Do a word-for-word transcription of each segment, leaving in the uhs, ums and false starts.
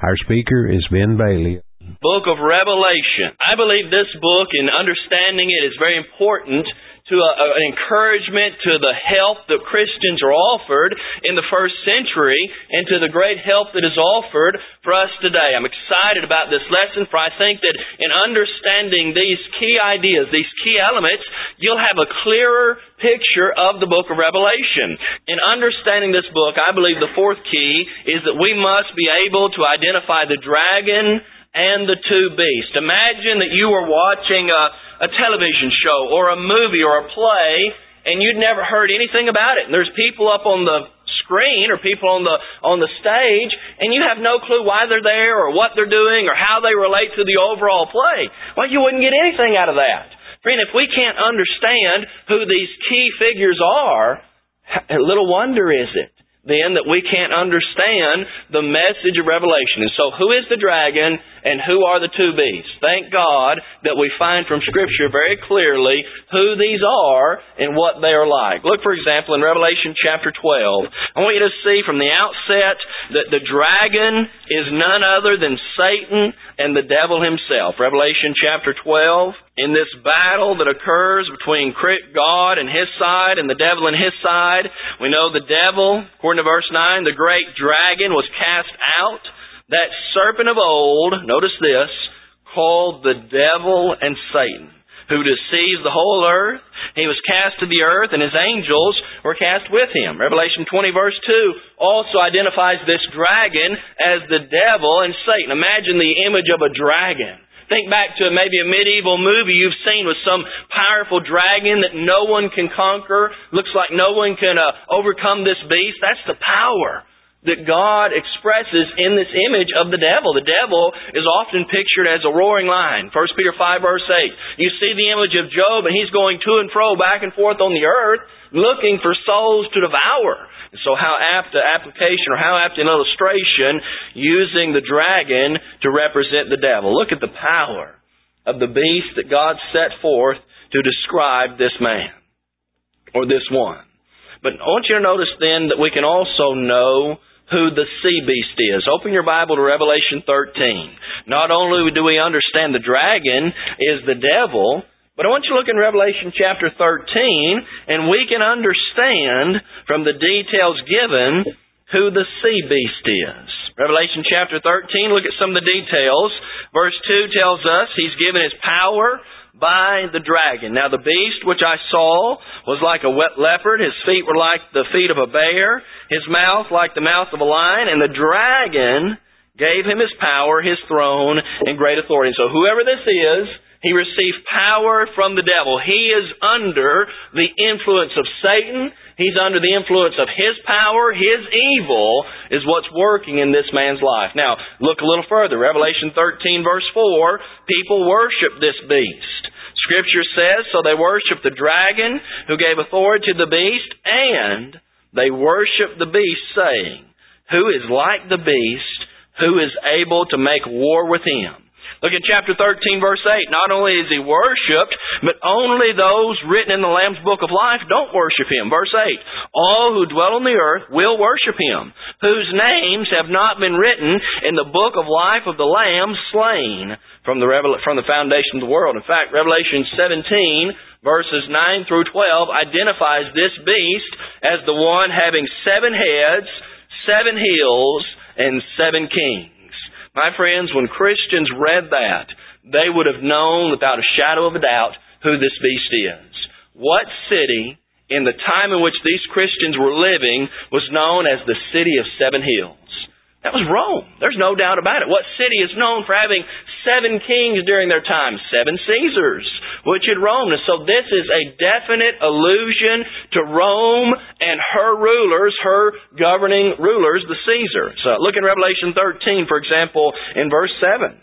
Our speaker is Ben Bailey. Book of Revelation. I believe this book, in understanding it, is very important to a, a, an encouragement to the help that Christians are offered in the first century and to the great help that is offered for us today. I'm excited about this lesson, for I think that in understanding these key ideas, these key elements, you'll have a clearer picture of the book of Revelation. In understanding this book, I believe the fourth key is that we must be able to identify the dragon and the two beasts. Imagine that you were watching a a television show or a movie or a play, and you'd never heard anything about it. And there's people up on the screen or people on the on the stage, and you have no clue why they're there or what they're doing or how they relate to the overall play. Well, you wouldn't get anything out of that. Friend, if we can't understand who these key figures are, little wonder is it then that we can't understand the message of Revelation. And so, who is the dragon and who are the two beasts? Thank God that we find from Scripture very clearly who these are and what they are like. Look, for example, in Revelation chapter twelve. I want you to see from the outset that the dragon is none other than Satan and the devil himself. Revelation chapter twelve. In this battle that occurs between God and His side and the devil and his side, we know the devil, according to verse nine, the great dragon was cast out. That serpent of old, notice this, called the devil and Satan, who deceives the whole earth. He was cast to the earth, and his angels were cast with him. Revelation twenty verse two also identifies this dragon as the devil and Satan. Imagine the image of a dragon. Think back to maybe a medieval movie you've seen with some powerful dragon that no one can conquer. Looks like no one can uh, overcome this beast. That's the power that God expresses in this image of the devil. The devil is often pictured as a roaring lion. First Peter five verse eight. You see the image of Job, and he's going to and fro, back and forth on the earth, looking for souls to devour. So how apt an application or how apt an illustration using the dragon to represent the devil. Look at the power of the beast that God set forth to describe this man or this one. But I want you to notice then that we can also know who the sea beast is. Open your Bible to Revelation thirteen. Not only do we understand the dragon is the devil, but I want you to look in Revelation chapter thirteen, and we can understand from the details given who the sea beast is. Revelation chapter thirteen, look at some of the details. Verse two tells us he's given his power by the dragon. Now the beast which I saw was like a wet leopard. His feet were like the feet of a bear. His mouth like the mouth of a lion. And the dragon gave him his power, his throne, and great authority. So whoever this is, he received power from the devil. He is under the influence of Satan. He's under the influence of his power. His evil is what's working in this man's life. Now, look a little further. Revelation thirteen verse four, people worship this beast. Scripture says, so they worship the dragon who gave authority to the beast, and they worship the beast, saying, who is like the beast, who is able to make war with him? Look at chapter thirteen, verse eight. Not only is he worshipped, but only those written in the Lamb's Book of Life don't worship him. Verse eight. All who dwell on the earth will worship him, whose names have not been written in the book of life of the Lamb slain from the revel- from the foundation of the world. In fact, Revelation seventeen, verses nine through twelve, identifies this beast as the one having seven heads, seven hills, and seven kings. My friends, when Christians read that, they would have known without a shadow of a doubt who this beast is. What city in the time in which these Christians were living was known as the city of seven hills? That was Rome. There's no doubt about it. What city is known for having seven kings during their time? Seven Caesars, which had Rome. And so this is a definite allusion to Rome and her rulers, her governing rulers, the Caesars. So look in Revelation thirteen, for example, in verse seven.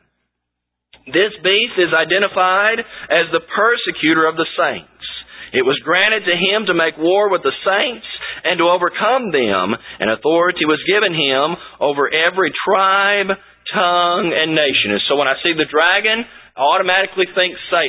This beast is identified as the persecutor of the saints. It was granted to him to make war with the saints and to overcome them, and authority was given him over every tribe, tongue, and nation. And so when I see the dragon, I automatically think Satan.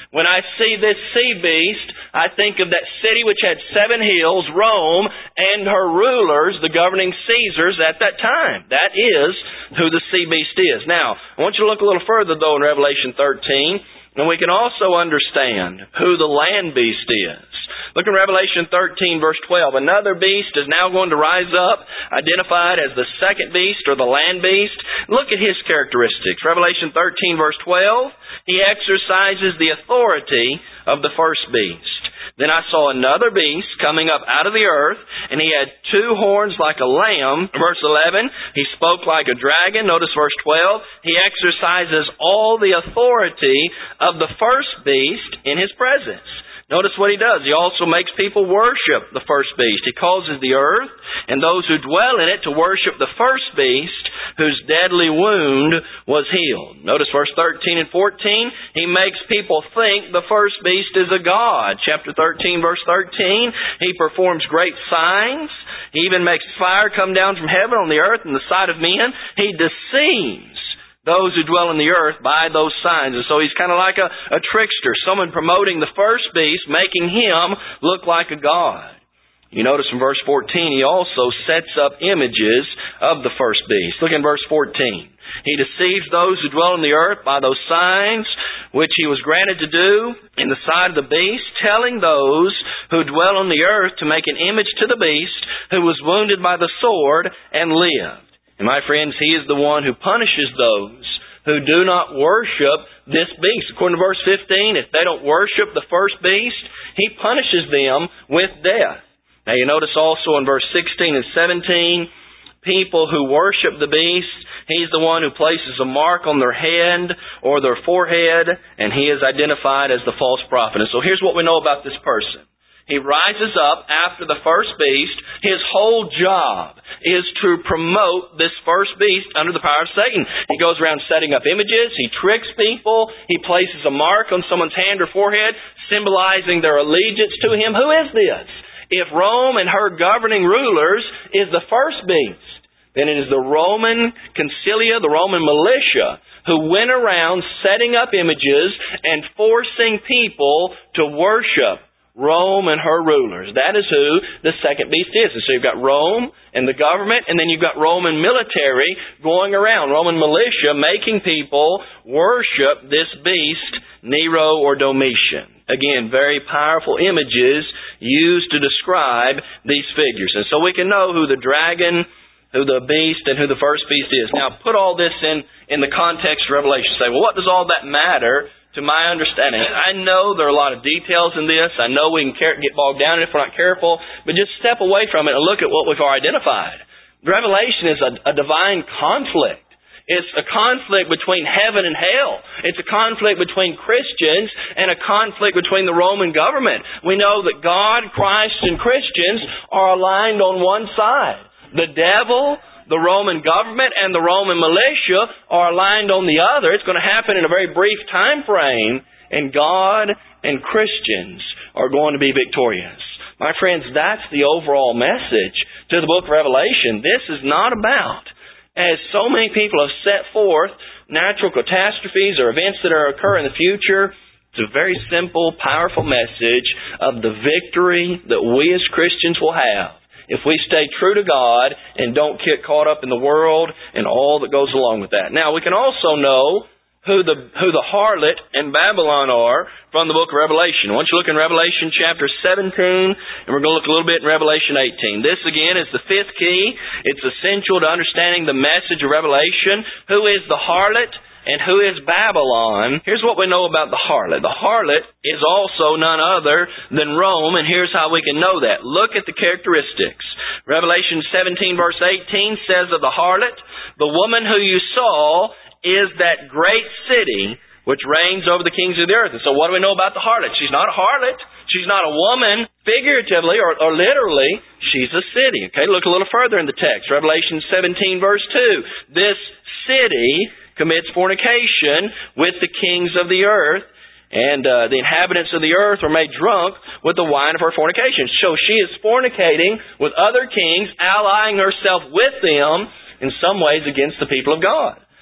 When I see this sea beast, I think of that city which had seven hills, Rome, and her rulers, the governing Caesars at that time. That is who the sea beast is. Now, I want you to look a little further, though, in Revelation thirteen, and we can also understand who the land beast is. Look in Revelation thirteen, verse twelve. Another beast is now going to rise up, identified as the second beast or the land beast. Look at his characteristics. Revelation thirteen, verse twelve. He exercises the authority of the first beast. Then I saw another beast coming up out of the earth, and he had two horns like a lamb. Verse eleven, he spoke like a dragon. Notice verse twelve. He exercises all the authority of the first beast in his presence. Notice what he does. He also makes people worship the first beast. He causes the earth and those who dwell in it to worship the first beast whose deadly wound was healed. Notice verse thirteen and fourteen. He makes people think the first beast is a god. Chapter thirteen, verse thirteen. He performs great signs. He even makes fire come down from heaven on the earth in the sight of men. He deceives those who dwell in the earth by those signs. And so he's kind of like a, a trickster, someone promoting the first beast, making him look like a god. You notice in verse fourteen, he also sets up images of the first beast. Look in verse fourteen. He deceives those who dwell in the earth by those signs which he was granted to do in the sight of the beast, telling those who dwell on the earth to make an image to the beast who was wounded by the sword and lived. And my friends, he is the one who punishes those who do not worship this beast. According to verse fifteen, if they don't worship the first beast, he punishes them with death. Now you notice also in verse sixteen and seventeen, people who worship the beast, he's the one who places a mark on their hand or their forehead, and he is identified as the false prophet. And so here's what we know about this person. He rises up after the first beast. His whole job is to promote this first beast under the power of Satan. He goes around setting up images. He tricks people. He places a mark on someone's hand or forehead, symbolizing their allegiance to him. Who is this? If Rome and her governing rulers is the first beast, then it is the Roman concilia, the Roman militia, who went around setting up images and forcing people to worship Rome and her rulers. That is who the second beast is. And so you've got Rome and the government, and then you've got Roman military going around, Roman militia, making people worship this beast, Nero or Domitian. Again, very powerful images used to describe these figures. And so we can know who the dragon, who the beast, and who the first beast is. Now, put all this in, in the context of Revelation. Say, well, what does all that matter to my understanding? I know there are a lot of details in this. I know we can get bogged down if we're not careful. But just step away from it and look at what we've already identified. Revelation is a, a divine conflict. It's a conflict between heaven and hell. It's a conflict between Christians and a conflict between the Roman government. We know that God, Christ, and Christians are aligned on one side. The devil, the Roman government, and the Roman militia are aligned on the other. It's going to happen in a very brief time frame, and God and Christians are going to be victorious. My friends, that's the overall message to the book of Revelation. This is not about, as so many people have set forth, natural catastrophes or events that are occur in the future. It's a very simple, powerful message of the victory that we as Christians will have if we stay true to God and don't get caught up in the world and all that goes along with that. Now, we can also know who the who the harlot and Babylon are from the book of Revelation. I want you to look in Revelation chapter seventeen, and we're going to look a little bit in Revelation eighteen. This, again, is the fifth key. It's essential to understanding the message of Revelation. Who is the harlot? And who is Babylon? Here's what we know about the harlot. The harlot is also none other than Rome, and here's how we can know that. Look at the characteristics. Revelation seventeen verse eighteen says of the harlot, the woman who you saw is that great city which reigns over the kings of the earth. And so what do we know about the harlot? She's not a harlot. She's not a woman, figuratively or, or literally. She's a city. Okay, look a little further in the text. Revelation seventeen verse two. This city commits fornication with the kings of the earth, and uh, the inhabitants of the earth are made drunk with the wine of her fornication. So she is fornicating with other kings, allying herself with them in some ways against the people of God.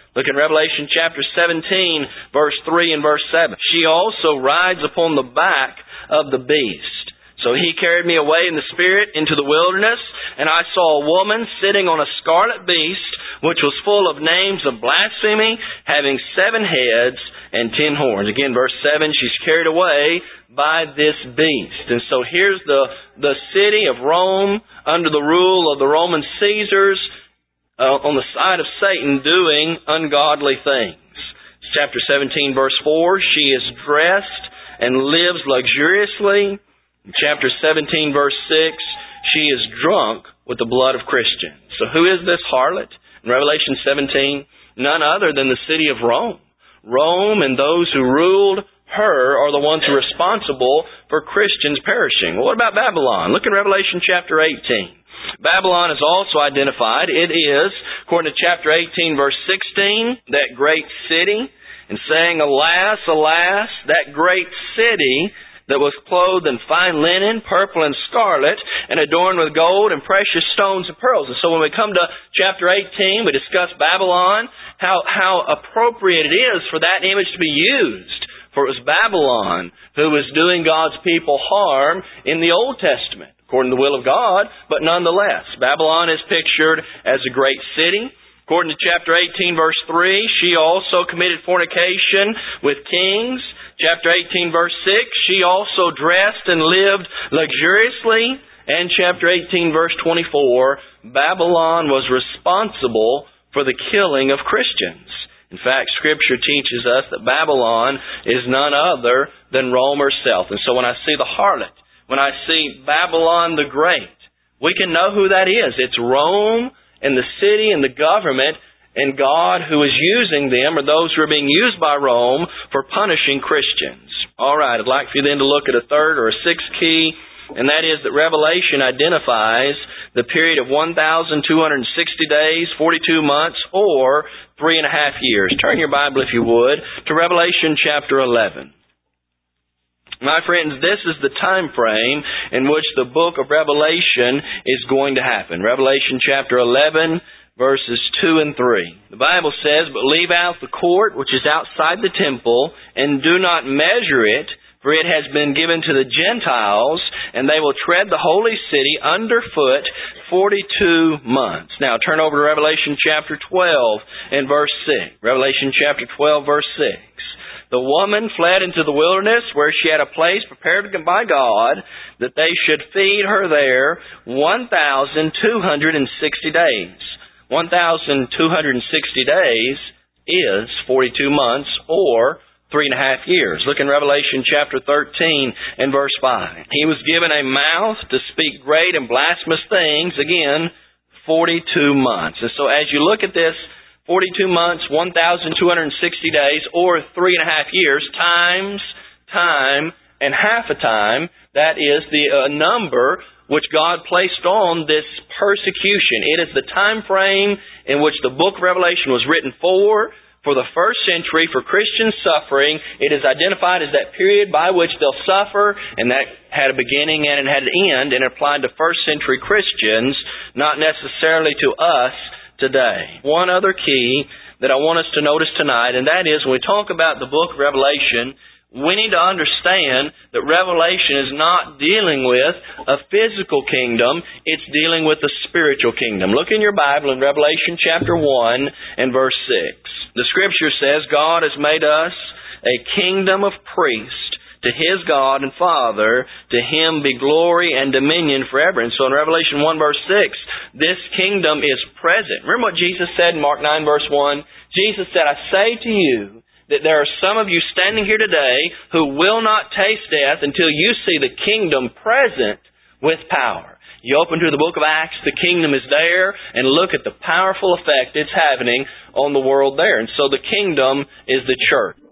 Look in Revelation chapter seventeen, verse three and verse seven. She also rides upon the back of the beast. So he carried me away in the Spirit into the wilderness, and I saw a woman sitting on a scarlet beast, which was full of names of blasphemy, having seven heads and ten horns. Again, verse seven, she's carried away by this beast. And so here's the, the city of Rome under the rule of the Roman Caesars uh, on the side of Satan doing ungodly things. Chapter seventeen, verse four, she is dressed and lives luxuriously. In chapter seventeen, verse six, she is drunk with the blood of Christians. So who is this harlot? In Revelation seventeen, none other than the city of Rome. Rome and those who ruled her are the ones who are responsible for Christians perishing. Well, what about Babylon? Look in Revelation chapter eighteen. Babylon is also identified. It is, according to chapter eighteen, verse sixteen, that great city. And saying, alas, alas, that great city that was clothed in fine linen, purple and scarlet, and adorned with gold and precious stones and pearls. And so when we come to chapter eighteen, we discuss Babylon, how, how appropriate it is for that image to be used. For it was Babylon who was doing God's people harm in the Old Testament, according to the will of God, but nonetheless, Babylon is pictured as a great city. According to chapter eighteen, verse three, she also committed fornication with kings. Chapter eighteen, verse six, she also dressed and lived luxuriously. And chapter eighteen, verse twenty-four, Babylon was responsible for the killing of Christians. In fact, Scripture teaches us that Babylon is none other than Rome herself. And so when I see the harlot, when I see Babylon the Great, we can know who that is. It's Rome and the city and the government, and God who is using them, or those who are being used by Rome for punishing Christians. All right, I'd like for you then to look at a third or a sixth key, and that is that Revelation identifies the period of one thousand two hundred sixty days, forty-two months, or three and a half years. Turn your Bible, if you would, to Revelation chapter eleven. My friends, this is the time frame in which the book of Revelation is going to happen. Revelation chapter eleven, verses two and three. The Bible says, "But leave out the court which is outside the temple, and do not measure it, for it has been given to the Gentiles, and they will tread the holy city underfoot forty-two months." Now turn over to Revelation chapter twelve and verse six. Revelation chapter twelve, verse six. "The woman fled into the wilderness, where she had a place prepared by God, that they should feed her there one thousand two hundred sixty days. one thousand two hundred sixty days is forty-two months, or three and a half years. Look in Revelation chapter thirteen and verse five. "He was given a mouth to speak great and blasphemous things." Again, forty-two months. And so as you look at this, forty-two months, one thousand two hundred sixty days, or three and a half years, times, time, and half a time, that is the uh, number which God placed on this persecution. It is the time frame in which the book of Revelation was written for, for the first century, for Christian suffering. It is identified as that period by which they'll suffer, and that had a beginning and it had an end, and it applied to first century Christians, not necessarily to us today. One other key that I want us to notice tonight, and that is when we talk about the book of Revelation, we need to understand that Revelation is not dealing with a physical kingdom, it's dealing with a spiritual kingdom. Look in your Bible in Revelation chapter one and verse six. The Scripture says, "God has made us a kingdom of priests to His God and Father, to Him be glory and dominion forever." And so in Revelation one verse six, this kingdom is present. Remember what Jesus said in Mark nine verse one? Jesus said, "I say to you that there are some of you standing here today who will not taste death until you see the kingdom present with power." You open to the book of Acts, the kingdom is there, and look at the powerful effect it's having on the world there. And so the kingdom is the church.